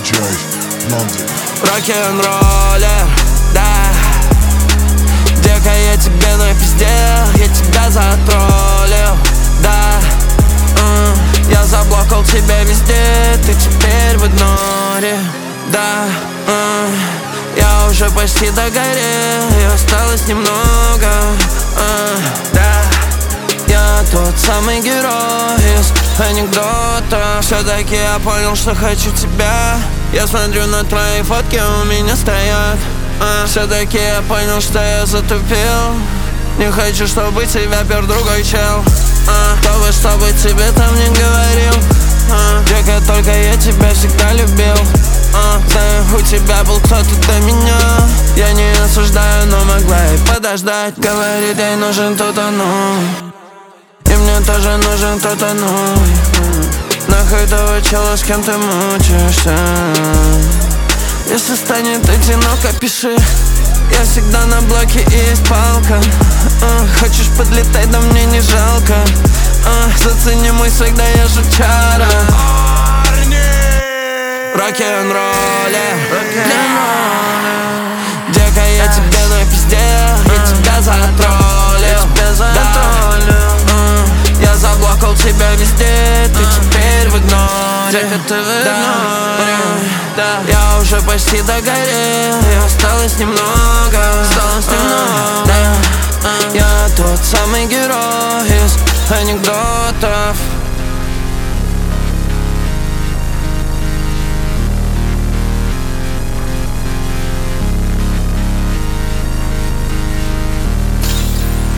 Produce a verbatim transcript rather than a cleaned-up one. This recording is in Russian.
J, London. Рок-н-роллер, да. Дека, я тебе напиздел, я тебя затроллил, да. uh, Я заблокал тебя везде, ты теперь в игноре, да. uh, Я уже почти догорел, и осталось немного, uh, да. Я тот самый герой из анекдота. Все-таки я понял, что хочу тебя. Я смотрю на твои фотки, у меня стоят. а, Все-таки я понял, что я затупил. Не хочу, чтобы тебя пер другой чел. а, Кто бы, чтобы тебе там не говорил. а, Дека, только я тебя всегда любил. а, Знаю, у тебя был кто-то до меня. Я не осуждаю, но могла и подождать. Говорит, ей нужен кто-то новый. И мне тоже нужен кто-то новый. Нахуй того чела, с кем ты мучаешься. Если станет одиноко, пиши. Я всегда на блоке и есть палка. uh, Хочешь подлетать, да мне не жалко. uh, Зацени мой свек, да я жучара. Рок-н-роллер, Дека, я тебе напиздел, я тебя затроллил, я заблокал тебя везде, ты теперь в игноре. Дека, ты в игноре. Я уже почти догорел, и осталось немного, осталось немного.